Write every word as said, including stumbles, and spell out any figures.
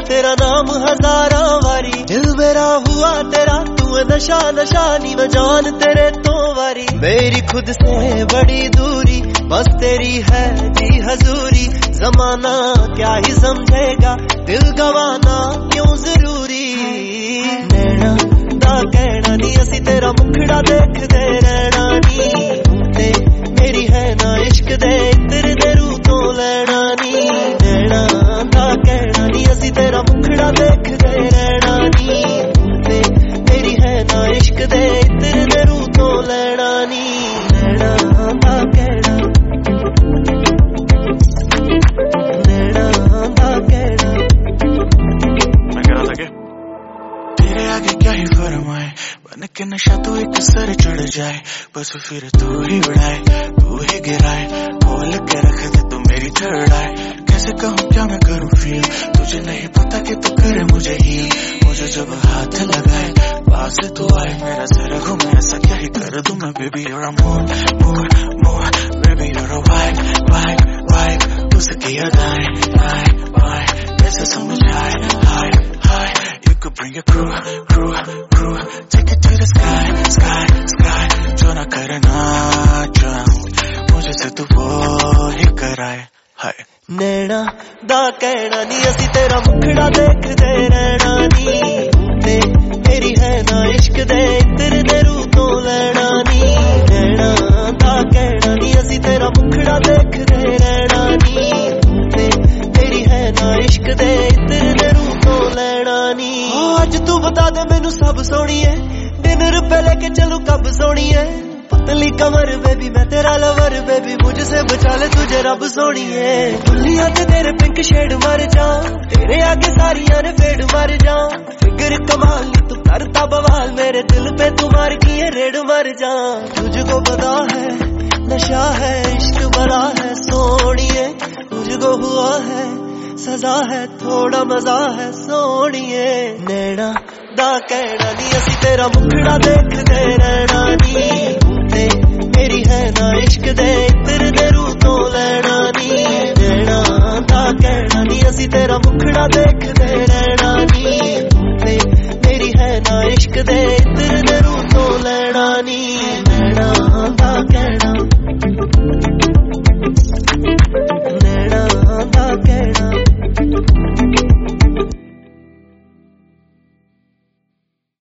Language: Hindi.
तेरा नाम हजारा वारी, दिल मेरा हुआ तेरा तू नशा नशा नी मैं जान तेरे तो वारी। मेरी खुद से बड़ी दूरी बस तेरी है जी हजूरी, जमाना क्या ही समझेगा दिल गवाना क्यों जरूरी। नैना दा कहना नी असी तेरा मुखड़ा देखदे रहना नी, ते मेरी है ना इश्क दे तेरे दे रू तो लेना नी। नैना दा कहना नी असी तेरा मुखड़ा देखदे रहना नी, ते मेरी है ना इश्क दे तेरे दे रू तो लेना नी। नैना दा कहना, नैना दा कहना। मैं कह रहा था कि तेरे आगे क्या ही फरमाए, बन के नशा तो एक सर चढ़ जाए, बस फिर तू ही उड़ाए तू ही गिराए, खोल के रख दे तू मेरी थर्ड आए। कैसे कहूँ क्या मैं करूँ फील, तुझे नहीं पता कि तू करे मुझे हील। मुझे जब हाथ लगाए पास तू आए, मेरा सर घूमे ऐसा क्या ही कर दूं मैं। Baby you're a moon moon moon, baby you're a vibe vibe vibe, उसकी अदाएं आए आए कैसे समझ आए हाय हाय। You could bring your crew crew crew, take it to the sky sky sky, जो ना करना चाहूं मुझे से तू वो ही कराए हाय। नैना दा कहना नी असी तेरा मुखड़ा देखदे रहना नी, ते मेरी है ना इश्क दे तेरे दे रू तो लेना नी। नैना दा कहना नी असी तेरा मुखड़ा देखदे रहना नी, ते मेरी है ना इश्क दे तेरे दे रू तो लेना नी। आज तू बता दे मैनू सब सोनी है, डिनर पे लेके चलूं कब सोनी है। पतली कमर बेबी मैं तेरा लवर बेबी, मुझसे बचा ले तुझे रब सोनी है। दुनिया ते तेरे पिंक शेड मर जा, तेरे आगे सारियां ने फेड मर जा। फिगर कमाल नी तू करता बवाल, मेरे दिल पे तुम्हारी की है रेड मर जा। तुझको पता है नशा है इश्क बड़ा है सोनिए, मुझको हुआ है सजा है थोड़ा मजा है सोनिए। नैना दा कहना नी असी तेरा मुखड़ा देखदे रहना नी, ते मेरी है ना इश्क दे तेरे दे रू तो लेना नी। नैना दा कहना नी असी तेरा मुखड़ा देखदे रहना नी, ते मेरी है ना इश्क दे